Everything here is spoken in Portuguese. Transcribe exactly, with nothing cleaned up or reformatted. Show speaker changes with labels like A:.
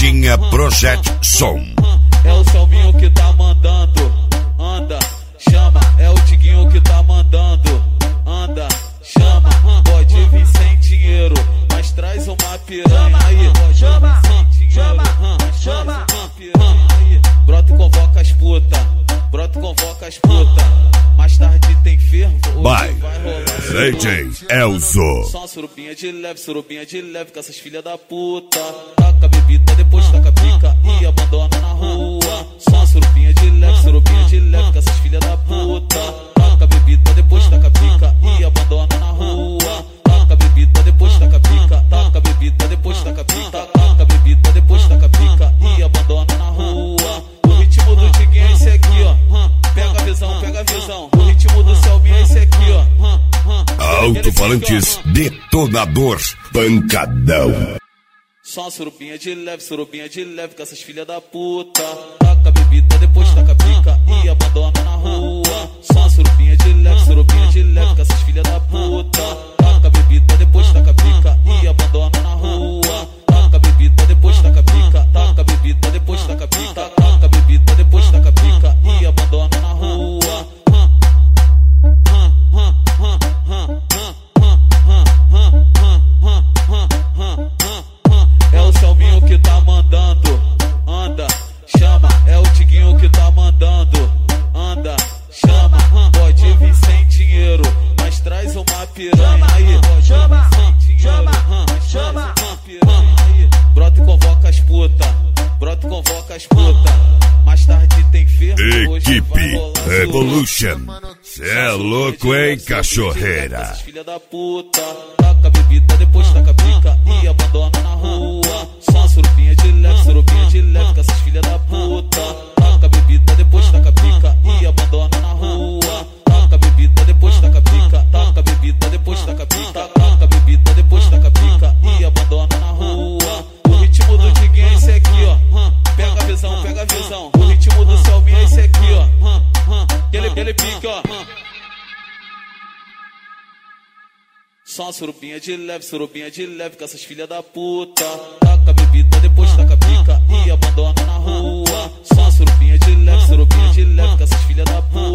A: Modinha Project Som.
B: É o Selminho que tá mandando, anda, chama. É o Diguinho que tá mandando, anda, chama. Pode vir sem dinheiro, mas traz uma piranha aí.
C: Chama,
B: Sem
C: chama,
B: dinheiro,
C: chama, chama.
B: traz uma piranha aí. Brota e convoca as puta, brota e convoca as puta. Mais tarde tem fervo, hoje
A: Vai,
B: vai rolar
A: D J Elzo.
B: só uma surubinha de leve, surubinha de leve com essas filhas da puta. Taca a bebida, depois taca a pica e abandona na rua. Só uma surubinha de leve, surubinha de leve com essas filhas da puta. Taca a bebida, depois taca a pica e abandona na rua. Taca a bebida, depois taca a pica. Taca a bebida, depois taca a pica. Taca a bebida, depois taca a pica e abandona na rua. O ritmo do Diguinho é esse aqui, ó. Pega a visão, pega a visão. O ritmo do Selminho é esse aqui, ó.
A: Alto-falantes Detonador Pancadão.
B: Só uma surubinha de leve, surubinha de leve com essas filhas da puta. Taca a bebida, depois taca a pica e abandona na rua. Só uma surubinha de leve, surubinha de leve com essas filhas da puta. Taca a bebida, depois taca a pica e abandona na rua. Taca a bebida, depois taca a pica. Taca a bebida, depois taca a pica. Taca a bebida, depois taca a pica e abandona na rua. É o Selminho que tá mandando, anda, chama. É o Diguinho que tá mandando, anda, chama. Pode vir sem dinheiro, mas traz uma piranha aí.
C: Chama,
B: Sem
C: chama,
B: dinheiro, mas
C: chama.
B: traz uma piranha aí. Brota e convoca as puta, brota e convoca as puta. Mais tarde tem fervo, hoje vai
A: Equipe
B: rolar
A: Revolution. Cê é louco, hein, cachorreira?
B: essas filha da puta. Taca a bebida, depois taca a pica e abandona na rua. Só uma surubinha de leve, surubinha de leve com essas filha da puta. Taca a bebida, depois taca a pica e abandona na rua. Taca a bebida, depois taca a pica. Taca a bebida, depois taca a pica. Taca a bebida, depois taca a pica e abandona na rua. O ritmo do Diguinho é esse aqui, ó. Pega a visão, pega a visão. O ritmo do Selminho é esse aqui, ó. Ele, ele pica, ó. Só uma surubinha de leve, surubinha de leve com essas filhas da puta. Taca a bebida, depois taca a pica e abandona na rua. Só uma surubinha de leve, surubinha de leve com essas filhas da puta.